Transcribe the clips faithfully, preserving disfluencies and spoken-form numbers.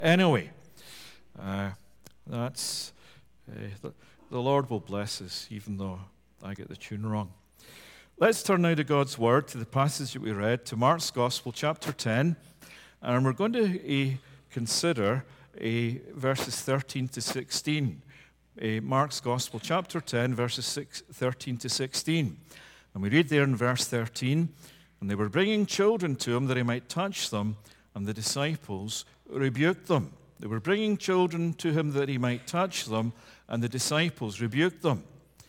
Anyway, uh, that's uh, the, the Lord will bless us, even though I get the tune wrong. Let's turn now to God's Word, to the passage that we read, to Mark's Gospel, chapter ten, and we're going to uh, consider uh, verses thirteen to sixteen. Uh, Mark's Gospel, chapter ten, verses six, thirteen to sixteen. And we read there in verse thirteen, "And they were bringing children to him that he might touch them, and the disciples rebuked them." They were bringing children to him that he might touch them, and the disciples rebuked them.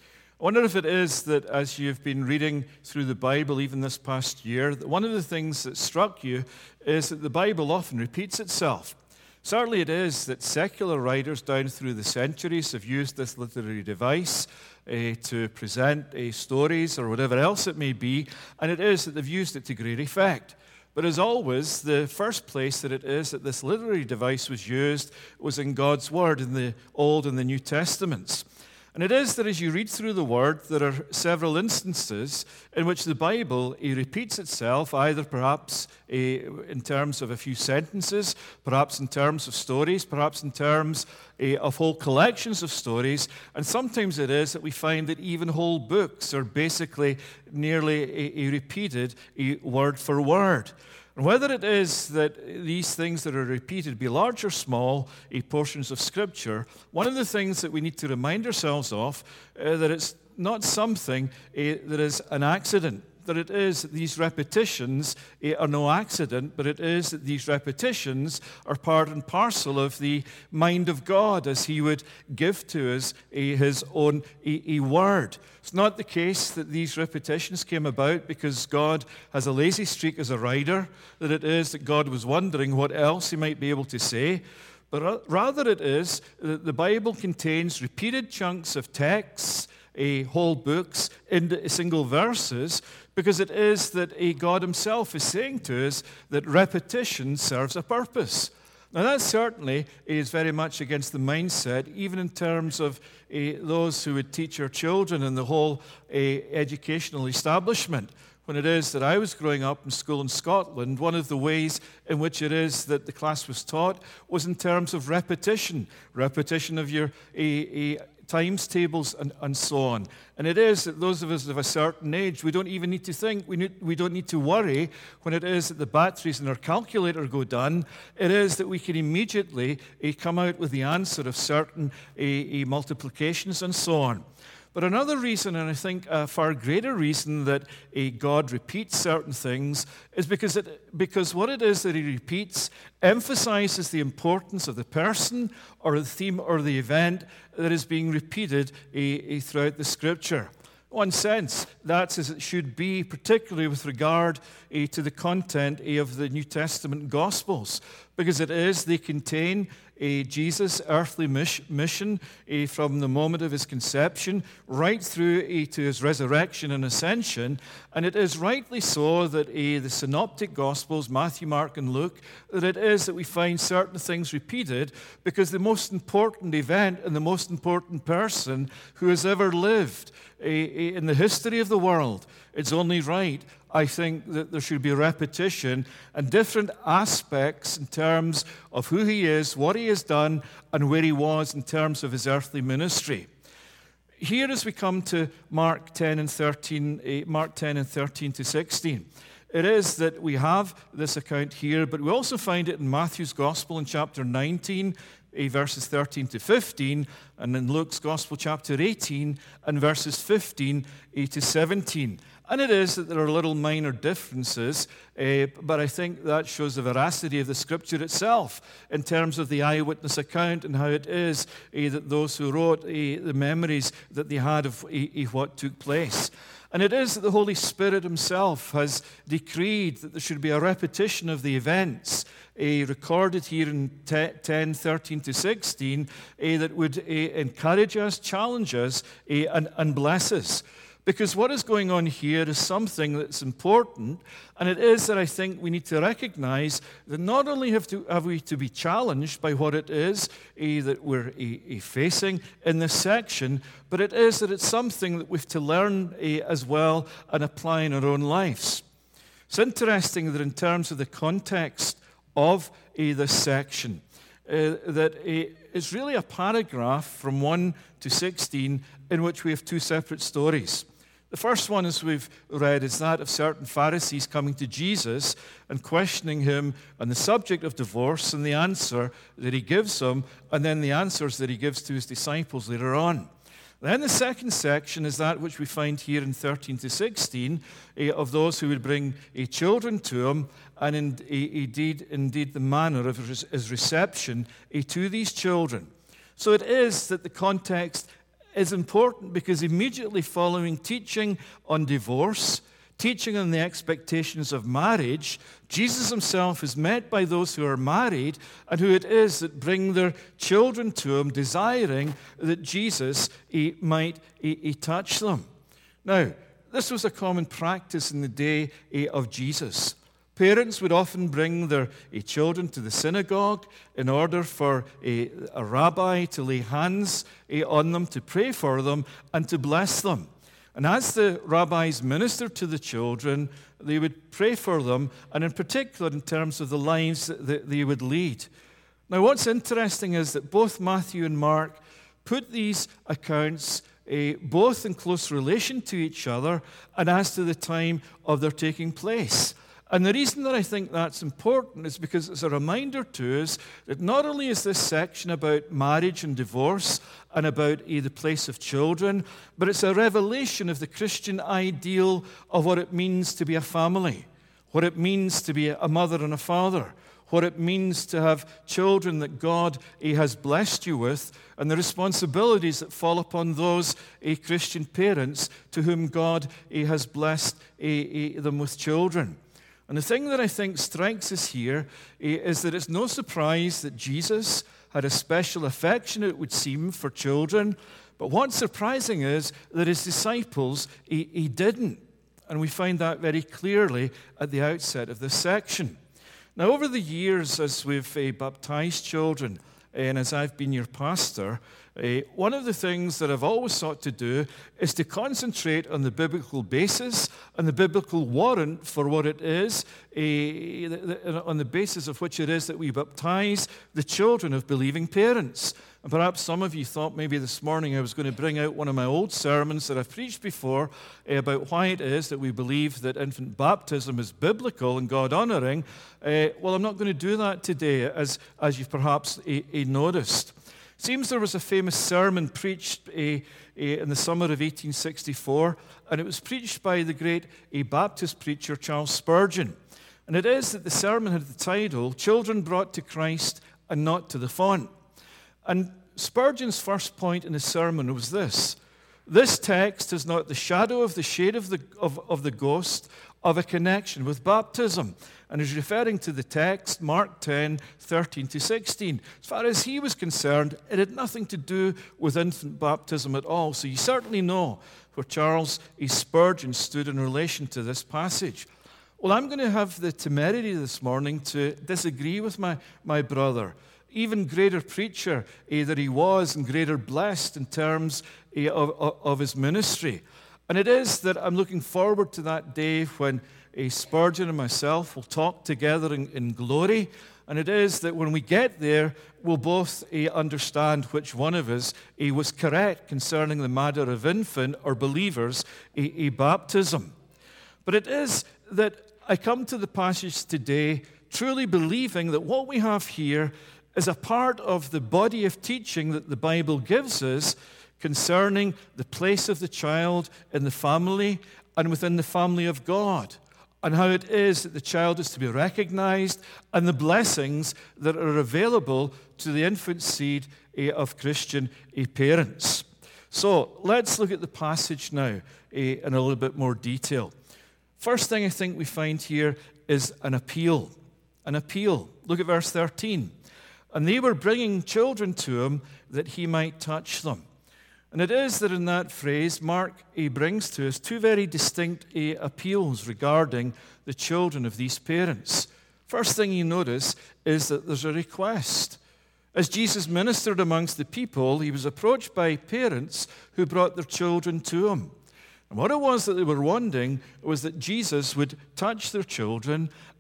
I wonder if it is that as you've been reading through the Bible, even this past year, that one of the things that struck you is that the Bible often repeats itself. Certainly it is that secular writers down through the centuries have used this literary device uh, to present uh, stories or whatever else it may be, and it is that they've used it to great effect. But as always, the first place that it is that this literary device was used was in God's Word in the Old and the New Testaments. And it is that as you read through the Word, there are several instances in which the Bible eh, repeats itself, either perhaps eh, in terms of a few sentences, perhaps in terms of stories, perhaps in terms eh, of whole collections of stories. And sometimes it is that we find that even whole books are basically nearly eh, eh, repeated eh, word for word. And whether it is that these things that are repeated be large or small uh, portions of Scripture, one of the things that we need to remind ourselves of, uh, that it's not something uh, that is an accident, that it is that these repetitions uh, are no accident, but it is that these repetitions are part and parcel of the mind of God as He would give to us uh, His own uh, uh, word. It's not the case that these repetitions came about because God has a lazy streak as a writer, that it is that God was wondering what else He might be able to say, but rather it is that the Bible contains repeated chunks of texts, uh, whole books, into single verses, because it is that uh, God Himself is saying to us that repetition serves a purpose. Now that certainly is very much against the mindset, even in terms of uh, those who would teach our children and the whole uh, educational establishment. When it is that I was growing up in school in Scotland, one of the ways in which it is that the class was taught was in terms of repetition, repetition of your uh, uh, times tables and, and so on. And it is that those of us of a certain age, we don't even need to think, we, need, we don't need to worry when it is that the batteries in our calculator go down. It is that we can immediately uh, come out with the answer of certain uh, uh, multiplications and so on. But another reason, and I think a far greater reason that uh, God repeats certain things is because it, because what it is that He repeats emphasizes the importance of the person or the theme or the event that is being repeated uh, uh, throughout the Scripture. In one sense, that's as it should be, particularly with regard uh, to the content uh, of the New Testament Gospels, because it is, they contain uh, Jesus' earthly mission uh, from the moment of His conception right through uh, to His resurrection and ascension. And it is rightly so that uh, the synoptic Gospels, Matthew, Mark, and Luke, that it is that we find certain things repeated because the most important event and the most important person who has ever lived uh, in the history of the world, it's only right, I think, that there should be repetition and different aspects in terms of who He is, what He has done, and where He was in terms of His earthly ministry. Here, as we come to Mark ten and thirteen, Mark ten and thirteen to sixteen, it is that we have this account here, but we also find it in Matthew's Gospel in chapter nineteen, verses thirteen to fifteen, and in Luke's Gospel, chapter eighteen, and verses fifteen to seventeen. And it is that there are little minor differences, uh, but I think that shows the veracity of the Scripture itself in terms of the eyewitness account and how it is uh, that those who wrote uh, the memories that they had of uh, what took place. And it is that the Holy Spirit Himself has decreed that there should be a repetition of the events uh, recorded here in ten, thirteen to sixteen uh, that would uh, encourage us, challenge us, uh, and, and bless us. Because what is going on here is something that's important, and it is that I think we need to recognize that not only have, to, have we to be challenged by what it is eh, that we're eh, facing in this section, but it is that it's something that we have to learn eh, as well and apply in our own lives. It's interesting that in terms of the context of eh, this section, uh, that uh, it's really a paragraph from one to sixteen in which we have two separate stories. The first one, as we've read, is that of certain Pharisees coming to Jesus and questioning him on the subject of divorce and the answer that he gives them, and then the answers that he gives to his disciples later on. Then the second section is that which we find here in thirteen to sixteen, uh, of those who would bring uh, children to him, and in, uh, indeed, indeed the manner of his, his reception uh, to these children. So it is that the context is important, because immediately following teaching on divorce, teaching on the expectations of marriage, Jesus himself is met by those who are married and who it is that bring their children to him, desiring that Jesus he might he, he touch them. Now, this was a common practice in the day eh, of Jesus. Parents would often bring their uh, children to the synagogue in order for a, a rabbi to lay hands uh, on them, to pray for them, and to bless them. And as the rabbis ministered to the children, they would pray for them, and in particular in terms of the lives that they would lead. Now, what's interesting is that both Matthew and Mark put these accounts uh, both in close relation to each other and as to the time of their taking place. And the reason that I think that's important is because it's a reminder to us that not only is this section about marriage and divorce and about eh, the place of children, but it's a revelation of the Christian ideal of what it means to be a family, what it means to be a mother and a father, what it means to have children that God eh, has blessed you with, and the responsibilities that fall upon those eh, Christian parents to whom God eh, has blessed eh, eh, them with children. And the thing that I think strikes us here is that it's no surprise that Jesus had a special affection, it would seem, for children. But what's surprising is that his disciples, he, he didn't. And we find that very clearly at the outset of this section. Now, over the years, as we've uh, baptized children, and as I've been your pastor, uh, one of the things that I've always sought to do is to concentrate on the biblical basis and the biblical warrant for what it is, uh, on the basis of which it is that we baptize the children of believing parents. And perhaps some of you thought maybe this morning I was going to bring out one of my old sermons that I've preached before uh, about why it is that we believe that infant baptism is biblical and God-honoring. Uh, well, I'm not going to do that today, as, as you've perhaps uh, uh, noticed. It seems there was a famous sermon preached uh, uh, in the summer of eighteen sixty-four, and it was preached by the great uh, Baptist preacher Charles Spurgeon. And it is that the sermon had the title, "Children Brought to Christ and Not to the Font." And Spurgeon's first point in his sermon was this: this text is not the shadow of the shade of the, of, of the ghost of a connection with baptism. And he's referring to the text, Mark ten, thirteen to sixteen. As far as he was concerned, it had nothing to do with infant baptism at all. So you certainly know where Charles E. Spurgeon stood in relation to this passage. Well, I'm going to have the temerity this morning to disagree with my, my brother. Even greater preacher eh, that he was, and greater blessed in terms eh, of, of, of his ministry. And it is that I'm looking forward to that day when eh, Spurgeon and myself will talk together in, in glory. And it is that when we get there, we'll both eh, understand which one of us eh, was correct concerning the matter of infant or believers' eh, eh, baptism. But it is that I come to the passage today truly believing that what we have here is a part of the body of teaching that the Bible gives us concerning the place of the child in the family and within the family of God, and how it is that the child is to be recognized and the blessings that are available to the infant seed of Christian parents. So let's look at the passage now in a little bit more detail. First thing I think we find here is an appeal. An appeal. Look at verse thirteen. And they were bringing children to him that he might touch them. And it is that in that phrase, Mark he brings to us two very distinct uh, appeals regarding the children of these parents. First thing you notice is that there's a request. As Jesus ministered amongst the people, he was approached by parents who brought their children to him. And what it was that they were wanting was that Jesus would touch their children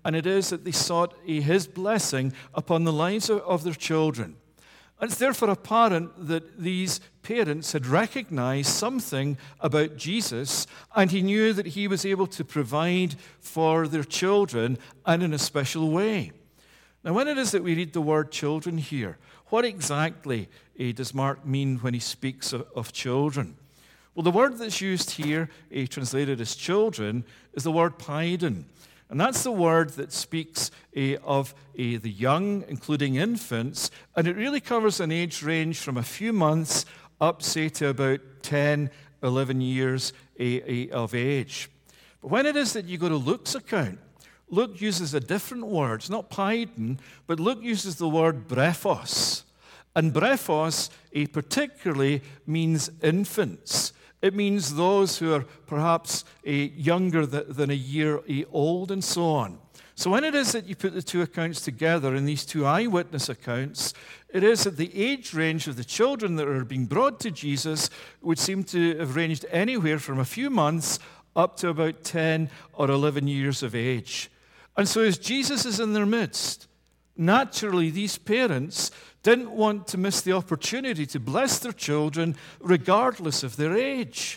and it is that they sought his blessing upon the lives of their children. And it's therefore apparent that these parents had recognized something about Jesus, and he knew that he was able to provide for their children and in a special way. Now, when it is that we read the word children here, what exactly uh, does Mark mean when he speaks of, of children? Well, the word that's used here, uh, translated as children, is the word paidon. And that's the word that speaks uh, of uh, the young, including infants, and it really covers an age range from a few months up, say, to about ten, eleven years uh, uh, of age. But when it is that you go to Luke's account, Luke uses a different word. It's not paidon, but Luke uses the word brephos. And brephos uh, particularly means infants. It means those who are perhaps uh, younger th- than a year uh, old and so on. So when it is that you put the two accounts together in these two eyewitness accounts, it is that the age range of the children that are being brought to Jesus would seem to have ranged anywhere from a few months up to about ten or eleven years of age. And so as Jesus is in their midst, naturally these parents didn't want to miss the opportunity to bless their children regardless of their age.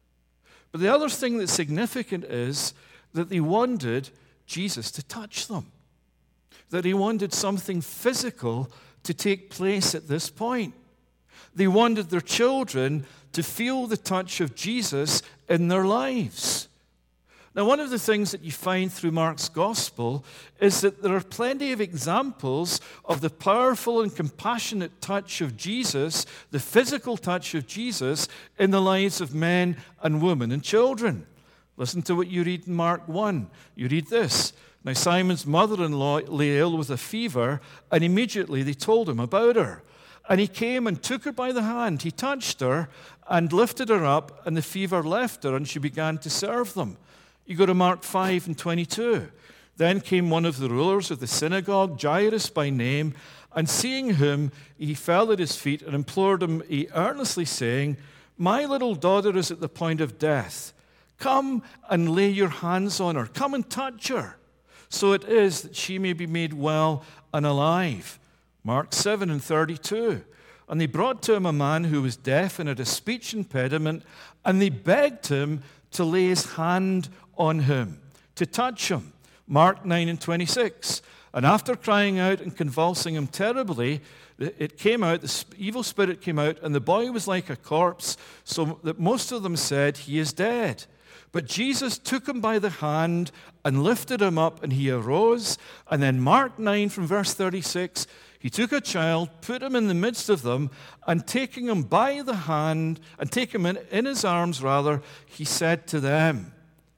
But the other thing that's significant is that they wanted Jesus to touch them, that he wanted something physical to take place at this point. They wanted their children to feel the touch of Jesus in their lives. Now, one of the things that you find through Mark's gospel is that there are plenty of examples of the powerful and compassionate touch of Jesus, the physical touch of Jesus, in the lives of men and women and children. Listen to what you read in Mark one. You read this. Now, Simon's mother-in-law lay ill with a fever, and immediately they told him about her. And he came and took her by the hand. He touched her and lifted her up, and the fever left her, and she began to serve them. You go to Mark five and twenty-two. Then came one of the rulers of the synagogue, Jairus by name, and seeing him, he fell at his feet and implored him earnestly, saying, "My little daughter is at the point of death. Come and lay your hands on her. Come and touch her, so it is that she may be made well and alive." Mark seven and thirty-two. And they brought to him a man who was deaf and had a speech impediment, and they begged him to lay his hand on him, to touch him. Mark nine and twenty-six. And after crying out and convulsing him terribly, it came out, the evil spirit came out, and the boy was like a corpse, so that most of them said, "He is dead." But Jesus took him by the hand and lifted him up, and he arose. And then Mark nine from verse thirty-six, he took a child, put him in the midst of them, and taking him by the hand, and taking him in, in his arms rather, he said to them.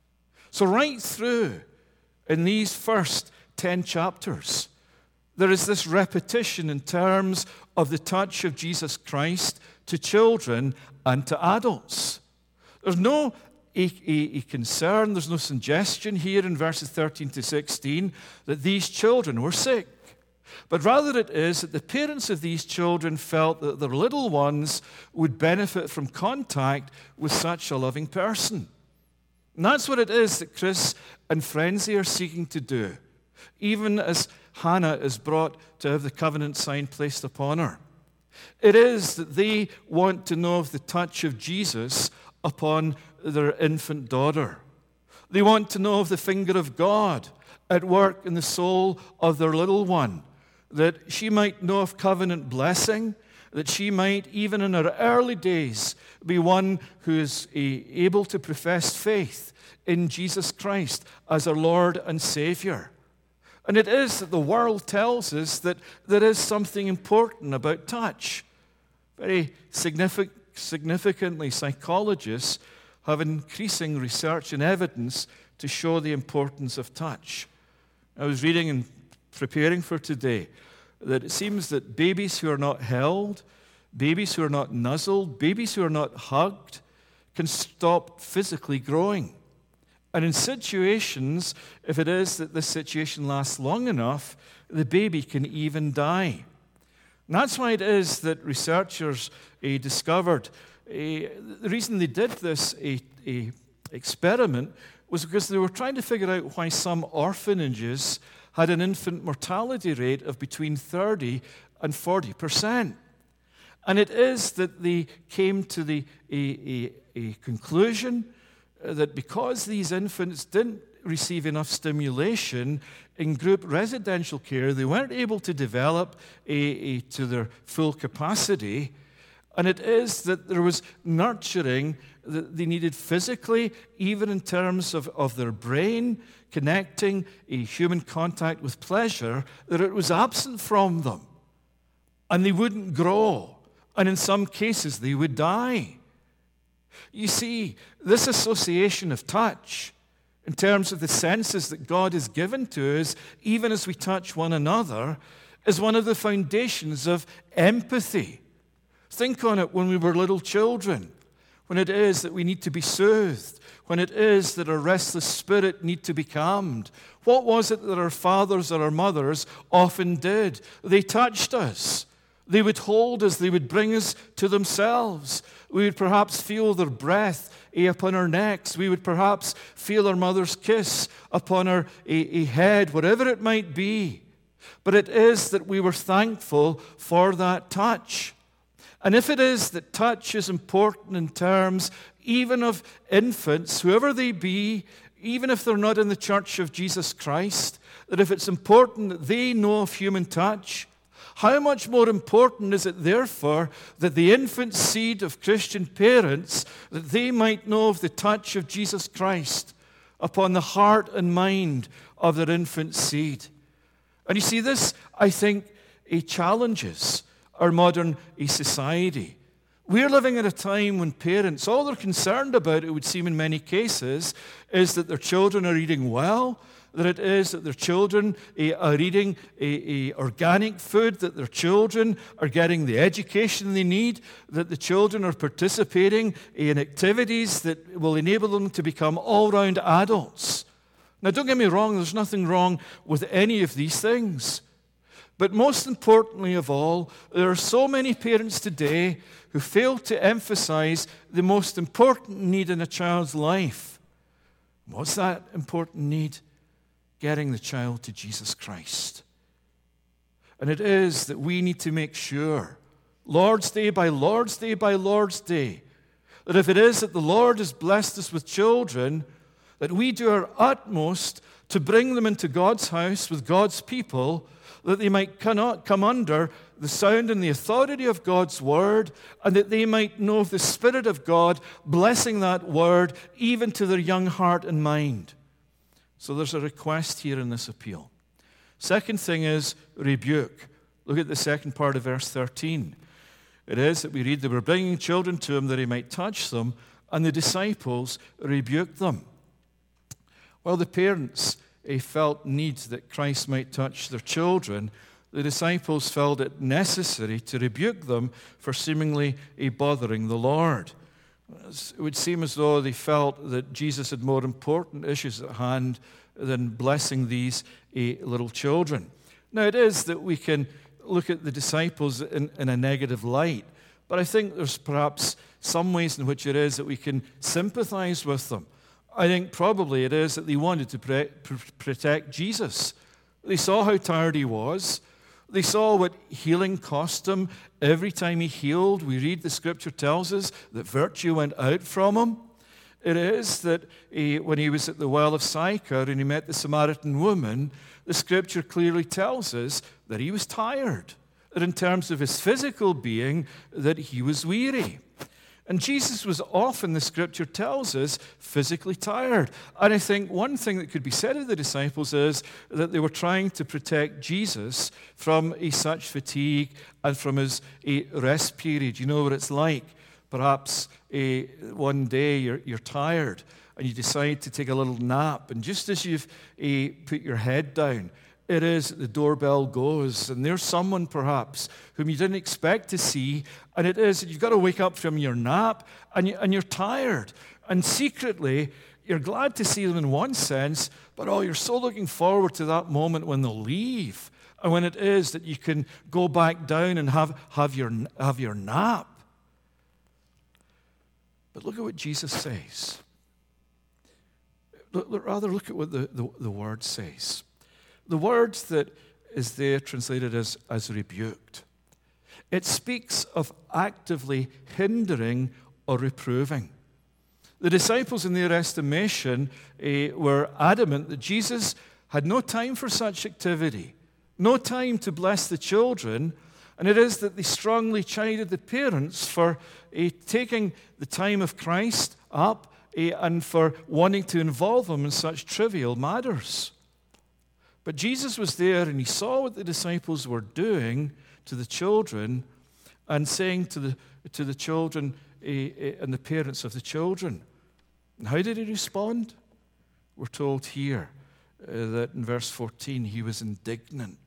So right through in these first ten chapters, there is this repetition in terms of the touch of Jesus Christ to children and to adults. There's no a, a, a concern, there's no suggestion here in verses thirteen to sixteen that these children were sick. But rather it is that the parents of these children felt that their little ones would benefit from contact with such a loving person. And that's what it is that Chris and Frenzy are seeking to do, even as Hannah is brought to have the covenant sign placed upon her. It is that they want to know of the touch of Jesus upon their infant daughter. They want to know of the finger of God at work in the soul of their little one, that she might know of covenant blessing, that she might, even in her early days, be one who is able to profess faith in Jesus Christ as her Lord and Savior. And it is that the world tells us that there is something important about touch. Very significant, significantly, psychologists have increasing research and evidence to show the importance of touch. I was reading and preparing for today that it seems that babies who are not held, babies who are not nuzzled, babies who are not hugged can stop physically growing. And in situations, if it is that this situation lasts long enough, the baby can even die. And that's why it is that researchers uh, discovered, uh, the reason they did this uh, uh, experiment was because they were trying to figure out why some orphanages had an infant mortality rate of between thirty and forty percent. And it is that they came to the, a, a, a conclusion that because these infants didn't receive enough stimulation in group residential care, they weren't able to develop a, a, to their full capacity. And it is that there was nurturing that they needed physically, even in terms of, of their brain, connecting a human contact with pleasure, that it was absent from them. And they wouldn't grow. And in some cases, they would die. You see, this association of touch, in terms of the senses that God has given to us, even as we touch one another, is one of the foundations of empathy. Think on it when we were little children, when it is that we need to be soothed, when it is that our restless spirit need to be calmed. What was it that our fathers or our mothers often did? They touched us. They would hold us. They would bring us to themselves. We would perhaps feel their breath upon our necks. We would perhaps feel our mother's kiss upon our a, a head, whatever it might be. But it is that we were thankful for that touch. And if it is that touch is important in terms even of infants, whoever they be, even if they're not in the church of Jesus Christ, that if it's important that they know of human touch, how much more important is it, therefore, that the infant seed of Christian parents, that they might know of the touch of Jesus Christ upon the heart and mind of their infant seed? And you see, this, I think, it challenges our modern society. We're living at a time when parents, all they're concerned about, it would seem in many cases, is that their children are eating well, that it is that their children are eating a, a organic food, that their children are getting the education they need, that the children are participating in activities that will enable them to become all-round adults. Now, don't get me wrong, there's nothing wrong with any of these things. But most importantly of all, there are so many parents today who fail to emphasize the most important need in a child's life. What's that important need? Getting the child to Jesus Christ. And it is that we need to make sure, Lord's Day by Lord's Day by Lord's Day, that if it is that the Lord has blessed us with children, that we do our utmost to bring them into God's house with God's people, that they might cannot come under the sound and the authority of God's word, and that they might know of the Spirit of God blessing that word even to their young heart and mind. So there's a request here in this appeal. Second thing is rebuke. Look at the second part of verse thirteen. It is that we read, they were bringing children to him that he might touch them, and the disciples rebuked them. Well, the parents eh, felt need that Christ might touch their children. The disciples felt it necessary to rebuke them for seemingly eh, bothering the Lord. It would seem as though they felt that Jesus had more important issues at hand than blessing these uh, little children. Now, it is that we can look at the disciples in, in a negative light, but I think there's perhaps some ways in which it is that we can sympathize with them. I think probably it is that they wanted to pre- pr- protect Jesus. They saw how tired he was. They saw what healing cost him. Every time he healed, we read the scripture tells us that virtue went out from him. It is that he, when he was at the well of Sychar and he met the Samaritan woman, the scripture clearly tells us that he was tired, that in terms of his physical being, that he was weary. And Jesus was often, the scripture tells us, physically tired. And I think one thing that could be said of the disciples is that they were trying to protect Jesus from a such fatigue and from his a rest period. You know what it's like. Perhaps a, one day you're, you're tired and you decide to take a little nap. And just as you've a, put your head down, it is that the doorbell goes, and there's someone perhaps whom you didn't expect to see, and it is that you've got to wake up from your nap, and, you, and you're tired. And secretly, you're glad to see them in one sense, but oh, you're so looking forward to that moment when they'll leave, and when it is that you can go back down and have, have, your, have your nap. But look at what Jesus says. Look, rather, look at what the, the, the word says. The word that is there translated as, as rebuked. It speaks of actively hindering or reproving. The disciples, in their estimation, eh, were adamant that Jesus had no time for such activity, no time to bless the children, and it is that they strongly chided the parents for eh, taking the time of Christ up eh, and for wanting to involve them in such trivial matters. But Jesus was there and he saw what the disciples were doing to the children and saying to the, to the children uh, uh, and the parents of the children. And how did he respond? We're told here uh, that in verse fourteen he was indignant.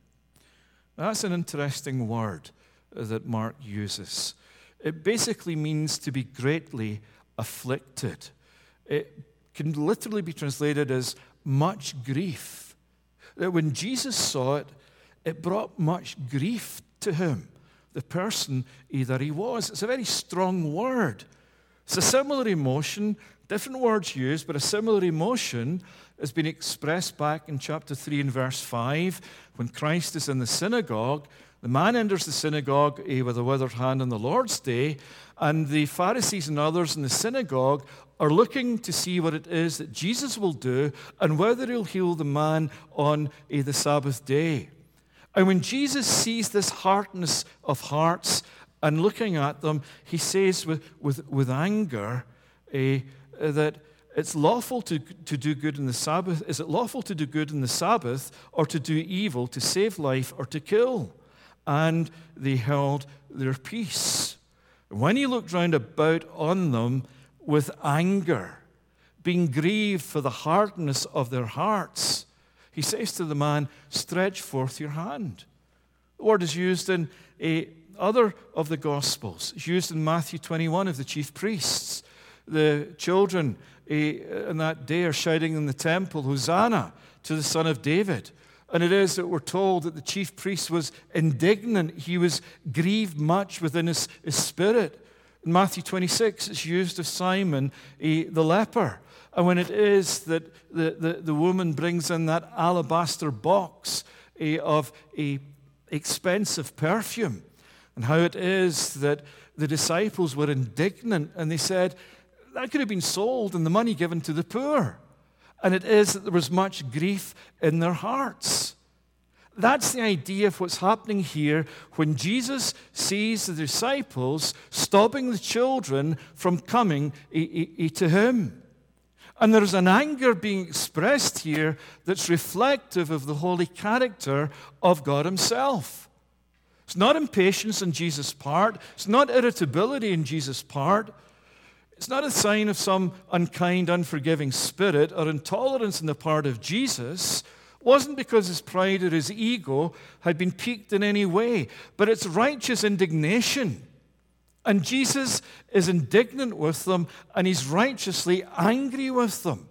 That's an interesting word uh, that Mark uses. It basically means to be greatly afflicted. It can literally be translated as much grief. That when Jesus saw it, it brought much grief to him, the person that he was. It's a very strong word. It's a similar emotion, different words used, but a similar emotion has been expressed back in chapter three and verse five. When Christ is in the synagogue, the man enters the synagogue eh, with a withered hand on the Lord's day, and the Pharisees and others in the synagogue are looking to see what it is that Jesus will do and whether he'll heal the man on eh, the Sabbath day. And when Jesus sees this hardness of hearts and looking at them, he says with, with, with anger eh, that it's lawful to, to do good in the Sabbath. Is it lawful to do good in the Sabbath or to do evil, to save life or to kill? And they held their peace. When he looked round about on them with anger, being grieved for the hardness of their hearts, he says to the man, stretch forth your hand. The word is used in a, other of the Gospels. It's used in Matthew twenty-one of the chief priests. The children uh, in that day are shouting in the temple, Hosanna to the Son of David. And it is that we're told that the chief priest was indignant. He was grieved much within his, his spirit. In Matthew twenty-six, it's used of Simon, uh, the leper. And when it is that the, the, the woman brings in that alabaster box uh, of a expensive perfume, and how it is that the disciples were indignant and they said, that could have been sold and the money given to the poor. And it is that there was much grief in their hearts. That's the idea of what's happening here when Jesus sees the disciples stopping the children from coming to him. And there's an anger being expressed here that's reflective of the holy character of God himself. It's not impatience on Jesus' part. It's not irritability on Jesus' part. It's not a sign of some unkind, unforgiving spirit or intolerance on the part of Jesus. It wasn't because his pride or his ego had been piqued in any way, but it's righteous indignation. And Jesus is indignant with them, and he's righteously angry with them.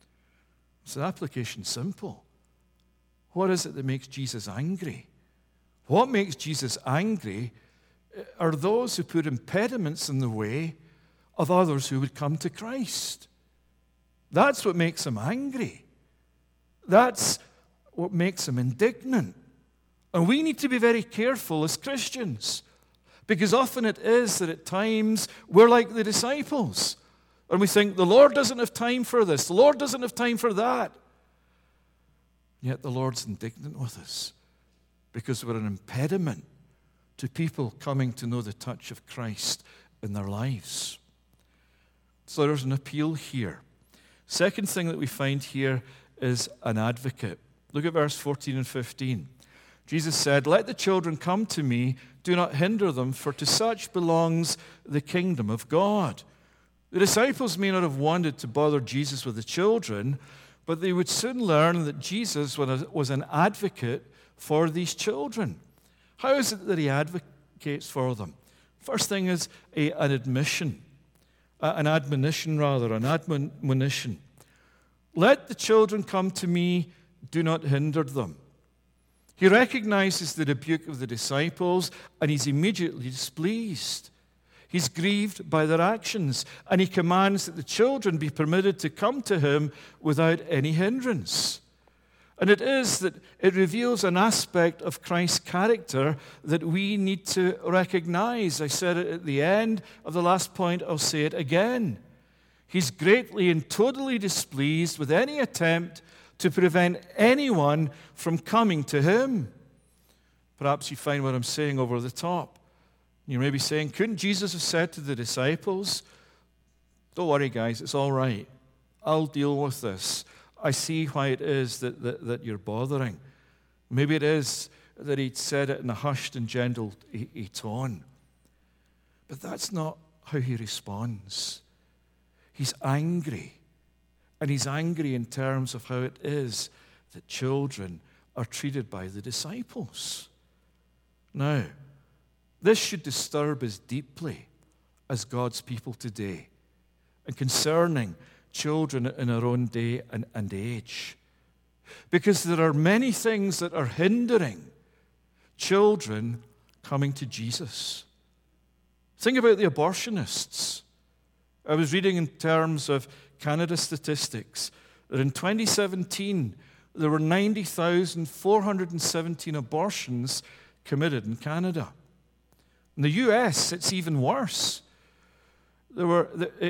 So the application's simple. What is it that makes Jesus angry? What makes Jesus angry are those who put impediments in the way of others who would come to Christ. That's what makes him angry. That's what makes him indignant. And we need to be very careful as Christians, because often it is that at times we're like the disciples, and we think the Lord doesn't have time for this, the Lord doesn't have time for that. Yet the Lord's indignant with us because we're an impediment to people coming to know the touch of Christ in their lives. So there's an appeal here. Second thing that we find here is an advocate. Look at verse fourteen and fifteen. Jesus said, "Let the children come to me, do not hinder them, for to such belongs the kingdom of God." The disciples may not have wanted to bother Jesus with the children, but they would soon learn that Jesus was an advocate for these children. How is it that he advocates for them? First thing is a, an admission. An admonition, rather, an admonition. Let the children come to me, do not hinder them. He recognizes the rebuke of the disciples, and he's immediately displeased. He's grieved by their actions, and he commands that the children be permitted to come to him without any hindrance. And it is that it reveals an aspect of Christ's character that we need to recognize. I said it at the end of the last point, I'll say it again. He's greatly and totally displeased with any attempt to prevent anyone from coming to him. Perhaps you find what I'm saying over the top. You may be saying, couldn't Jesus have said to the disciples, don't worry, guys, it's all right. I'll deal with this. I see why it is that, that, that you're bothering. Maybe it is that he'd said it in a hushed and gentle a, a tone. But that's not how he responds. He's angry. And he's angry in terms of how it is that children are treated by the disciples. Now, this should disturb us deeply as God's people today, and concerning children in our own day and, and age. Because there are many things that are hindering children coming to Jesus. Think about the abortionists. I was reading in terms of Canada statistics that in twenty seventeen there were ninety thousand four hundred seventeen abortions committed in Canada. In the U S, it's even worse. There were,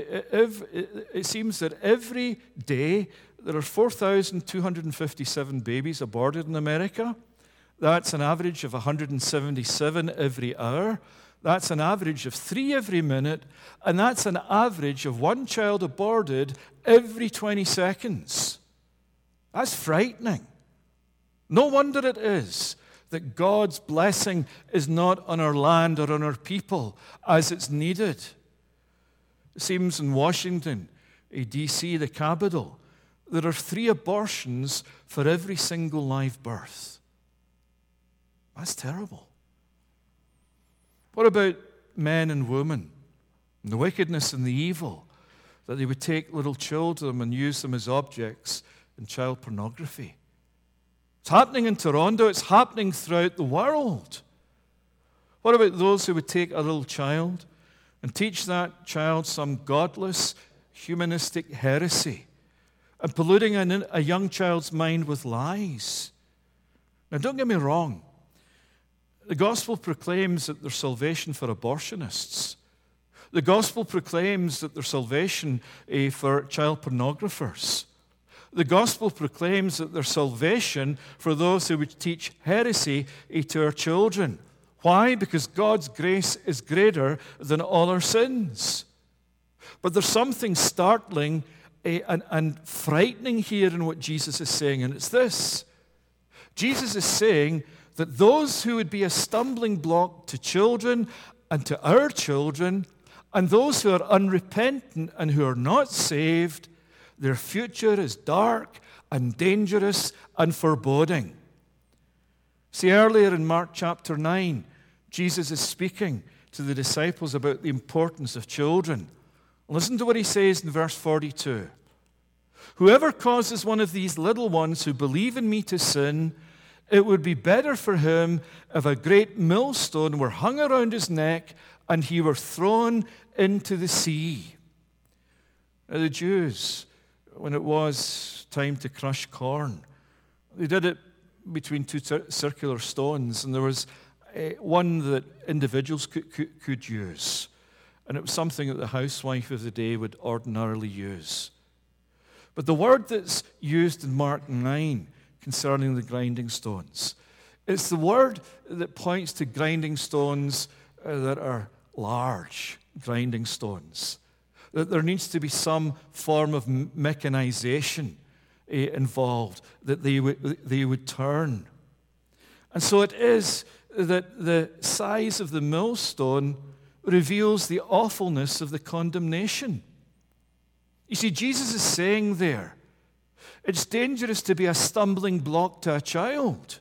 it seems that every day there are four thousand two hundred fifty-seven babies aborted in America. That's an average of one hundred seventy-seven every hour. That's an average of three every minute. And that's an average of one child aborted every twenty seconds. That's frightening. No wonder it is that God's blessing is not on our land or on our people as it's needed. It seems in Washington, D C, the capital, there are three abortions for every single live birth. That's terrible. What about men and women, and the wickedness and the evil, that they would take little children and use them as objects in child pornography? It's happening in Toronto. It's happening throughout the world. What about those who would take a little child and teach that child some godless, humanistic heresy and polluting a young child's mind with lies? Now, don't get me wrong. The gospel proclaims that there's salvation for abortionists. The gospel proclaims that there's salvation eh, for child pornographers. The gospel proclaims that there's salvation for those who would teach heresy eh, to our children. Why? Because God's grace is greater than all our sins. But there's something startling eh, and, and frightening here in what Jesus is saying, and it's this. Jesus is saying that those who would be a stumbling block to children and to our children, and those who are unrepentant and who are not saved, their future is dark and dangerous and foreboding. See, earlier in Mark chapter nine, Jesus is speaking to the disciples about the importance of children. Listen to what he says in verse forty-two. Whoever causes one of these little ones who believe in me to sin, it would be better for him if a great millstone were hung around his neck and he were thrown into the sea. Now, the Jews, when it was time to crush corn, they did it between two circular stones, and there was uh, one that individuals could, could, could use, and it was something that the housewife of the day would ordinarily use. But the word that's used in Mark nine concerning the grinding stones, it's the word that points to grinding stones uh, that are large grinding stones. That there needs to be some form of mechanization uh, involved, that they would, they would turn. And so it is that the size of the millstone reveals the awfulness of the condemnation. You see, Jesus is saying there, it's dangerous to be a stumbling block to a child.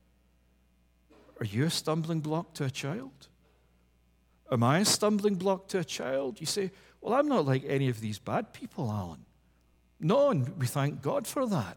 Are you a stumbling block to a child? Am I a stumbling block to a child? You say, well, I'm not like any of these bad people, Alan. No, and we thank God for that.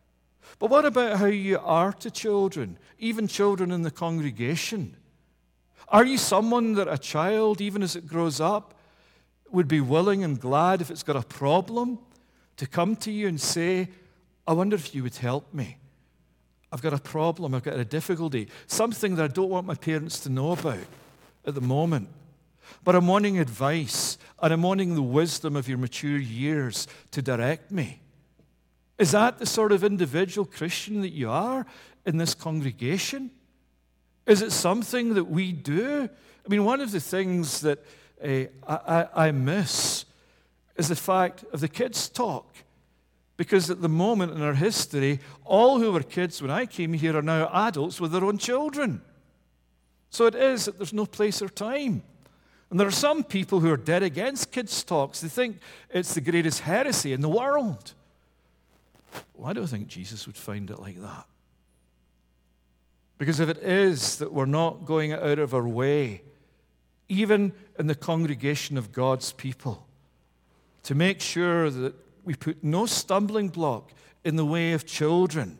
But what about how you are to children, even children in the congregation? Are you someone that a child, even as it grows up, would be willing and glad if it's got a problem to come to you and say, I wonder if you would help me. I've got a problem, I've got a difficulty, something that I don't want my parents to know about at the moment. But I'm wanting advice, and I'm wanting the wisdom of your mature years to direct me. Is that the sort of individual Christian that you are in this congregation? Is it something that we do? I mean, one of the things that uh, I, I miss is the fact of the kids' talk. Because at the moment in our history, all who were kids when I came here are now adults with their own children. So it is that there's no place or time. And there are some people who are dead against kids' talks. They think it's the greatest heresy in the world. Well, I don't think Jesus would find it like that. Because if it is that we're not going out of our way, even in the congregation of God's people, to make sure that we put no stumbling block in the way of children,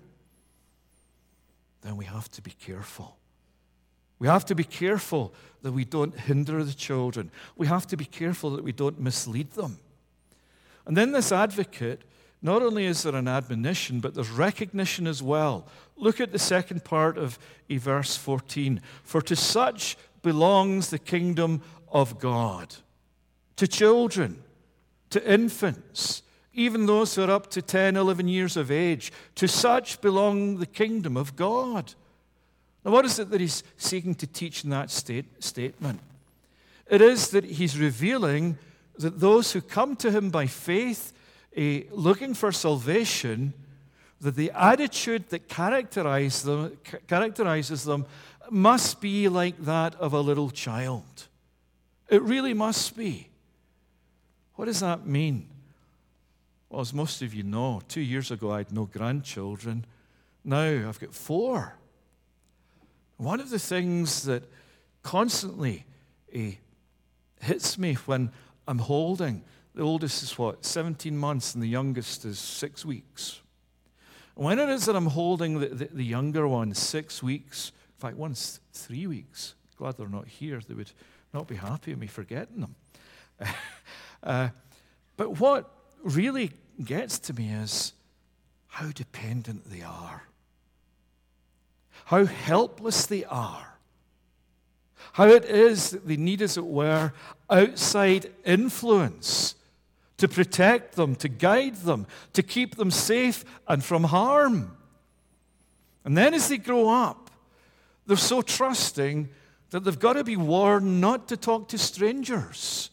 then we have to be careful. We have to be careful that we don't hinder the children. We have to be careful that we don't mislead them. And then this advocate, not only is there an admonition, but there's recognition as well. Look at the second part of verse fourteen. For to such belongs the kingdom of God. To children, to infants, even those who are up to ten, eleven years of age, to such belong the kingdom of God. Now, what is it that he's seeking to teach in that state, statement? It is that he's revealing that those who come to him by faith, eh, looking for salvation, that the attitude that characterize them, characterizes them must be like that of a little child. It really must be. What does that mean? Well, as most of you know, two years ago I had no grandchildren. Now I've got four. One of the things that constantly eh, hits me when I'm holding, the oldest is what, seventeen months, and the youngest is six weeks. When it is that I'm holding the, the, the younger one, six weeks, in fact, one's three weeks, glad they're not here, they would not be happy with me forgetting them. uh, but what really gets to me is how dependent they are. How helpless they are. How it is that they need, as it were, outside influence to protect them, to guide them, to keep them safe and from harm. And then as they grow up, they're so trusting that they've got to be warned not to talk to strangers.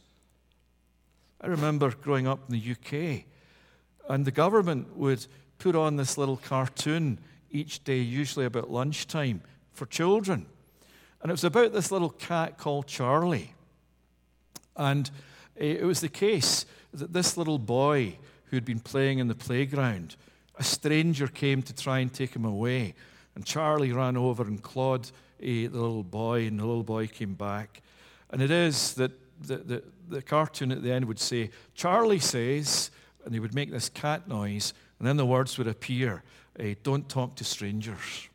I remember growing up in the U K, and the government would put on this little cartoon each day, usually about lunchtime, for children. And it was about this little cat called Charlie. And it was the case that this little boy who had been playing in the playground, a stranger came to try and take him away. And Charlie ran over and clawed the little boy, and the little boy came back. And it is that the, the, the cartoon at the end would say, Charlie says, and he would make this cat noise, and then the words would appear, eh, don't talk to strangers.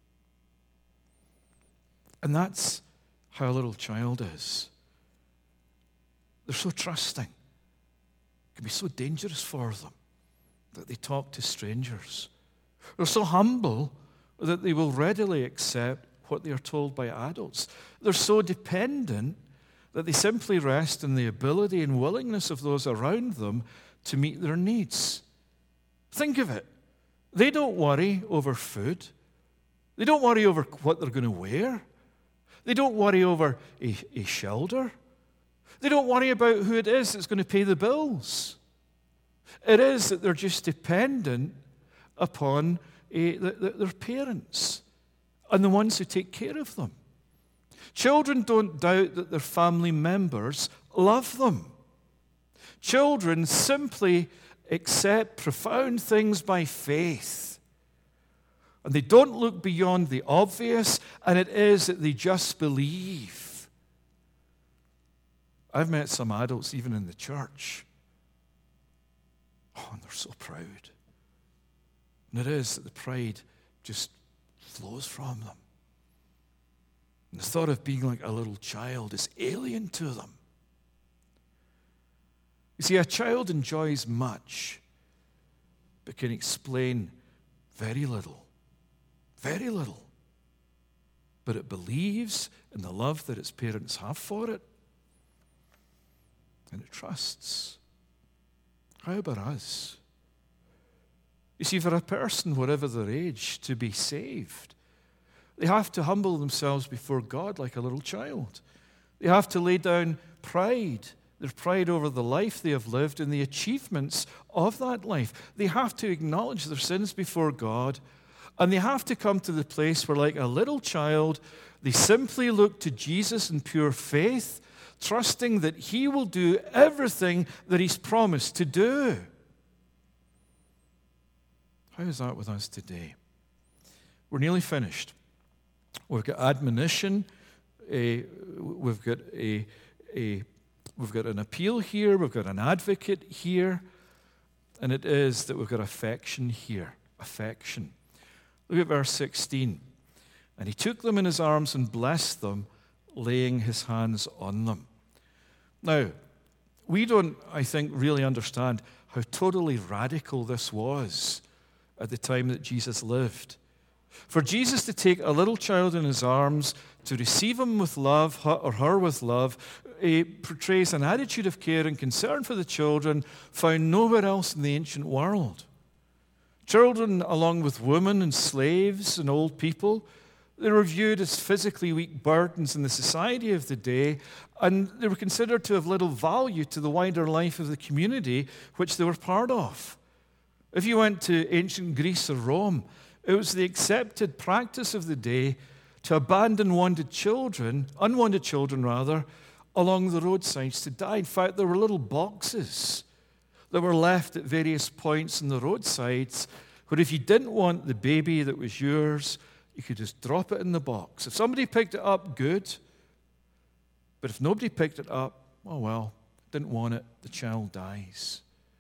And that's how a little child is. They're so trusting. It can be so dangerous for them that they talk to strangers. They're so humble that they will readily accept what they are told by adults. They're so dependent that they simply rest in the ability and willingness of those around them to meet their needs. Think of it. They don't worry over food. They don't worry over what they're going to wear. They don't worry over a, a shelter. They don't worry about who it is that's going to pay the bills. It is that they're just dependent upon a, the, the, their parents and the ones who take care of them. Children don't doubt that their family members love them. Children simply accept profound things by faith. And they don't look beyond the obvious, and it is that they just believe. I've met some adults, even in the church. Oh, and they're so proud. And it is that the pride just flows from them. And the thought of being like a little child is alien to them. You see, a child enjoys much, but can explain very little. Very little. But it believes in the love that its parents have for it, and it trusts. How about us? You see, for a person, whatever their age, to be saved, they have to humble themselves before God like a little child. They have to lay down pride, their pride over the life they have lived and the achievements of that life. They have to acknowledge their sins before God, and they have to come to the place where, like a little child, they simply look to Jesus in pure faith, trusting that He will do everything that He's promised to do. How is that with us today? We're nearly finished. We've got admonition. A, we've got a, a we've got an appeal here. We've got an advocate here, and it is that we've got affection here. Affection. Look at verse sixteen. And He took them in His arms and blessed them, laying His hands on them. Now, we don't, I think, really understand how totally radical this was at the time that Jesus lived. For Jesus to take a little child in His arms, to receive him with love, or her with love, it portrays an attitude of care and concern for the children found nowhere else in the ancient world. Children, along with women and slaves and old people, they were viewed as physically weak burdens in the society of the day, and they were considered to have little value to the wider life of the community which they were part of. If you went to ancient Greece or Rome, it was the accepted practice of the day to abandon wanted children, unwanted children rather, along the roadsides to die. In fact, there were little boxes that were left at various points in the roadsides where if you didn't want the baby that was yours, you could just drop it in the box. If somebody picked it up, good. But if nobody picked it up, oh well, didn't want it, the child dies.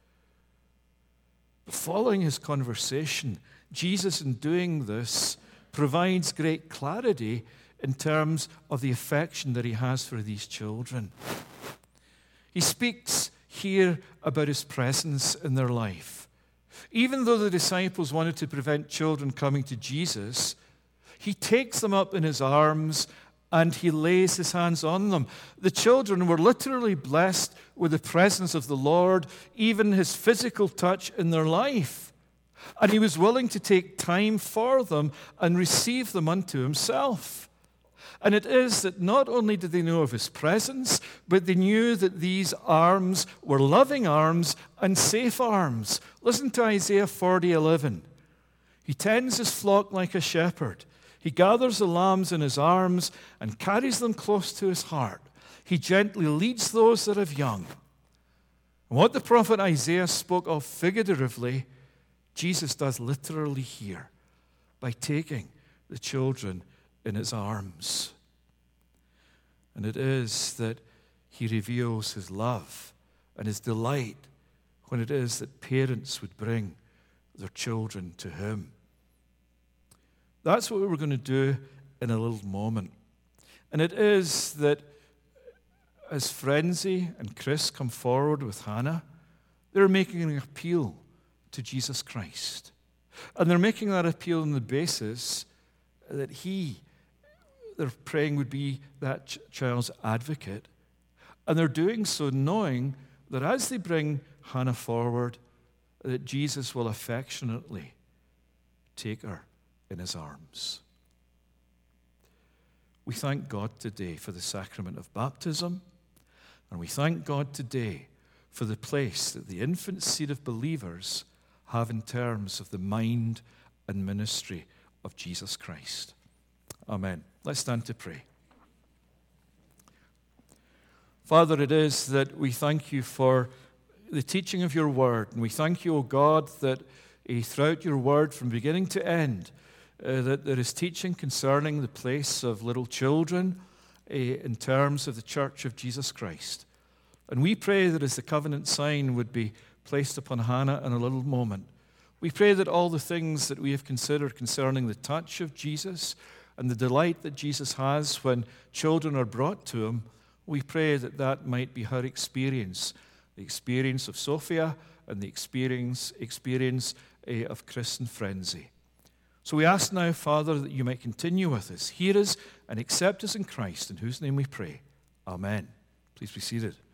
But following His conversation, Jesus, in doing this, provides great clarity in terms of the affection that He has for these children. He speaks here about His presence in their life. Even though the disciples wanted to prevent children coming to Jesus, He takes them up in His arms and He lays His hands on them. The children were literally blessed with the presence of the Lord, even His physical touch in their life. And He was willing to take time for them and receive them unto Himself. And it is that not only did they know of His presence, but they knew that these arms were loving arms and safe arms. Listen to Isaiah forty eleven. He tends His flock like a shepherd. He gathers the lambs in His arms and carries them close to His heart. He gently leads those that have young. And what the prophet Isaiah spoke of figuratively, Jesus does literally here by taking the children in His arms. And it is that He reveals His love and His delight when it is that parents would bring their children to Him. That's what we're going to do in a little moment. And it is that as Frenzy and Chris come forward with Hannah, they're making an appeal to Jesus Christ. And they're making that appeal on the basis that He, they're praying, would be that ch- child's advocate. And they're doing so knowing that as they bring Hannah forward, that Jesus will affectionately take her in His arms. We thank God today for the sacrament of baptism, and we thank God today for the place that the infant seed of believers have in terms of the mind and ministry of Jesus Christ. Amen. Let's stand to pray. Father, it is that we thank You for the teaching of Your word, and we thank You, O God, that uh, throughout Your word from beginning to end, uh, that there is teaching concerning the place of little children uh, in terms of the Church of Jesus Christ. And we pray that as the covenant sign would be placed upon Hannah in a little moment, we pray that all the things that we have considered concerning the touch of Jesus, and the delight that Jesus has when children are brought to him, we pray that that might be her experience, the experience of Sophia and the experience, experience uh, of Christian frenzy. So we ask now, Father, that you might continue with us. Hear us and accept us in Christ, in whose name we pray. Amen. Please be seated.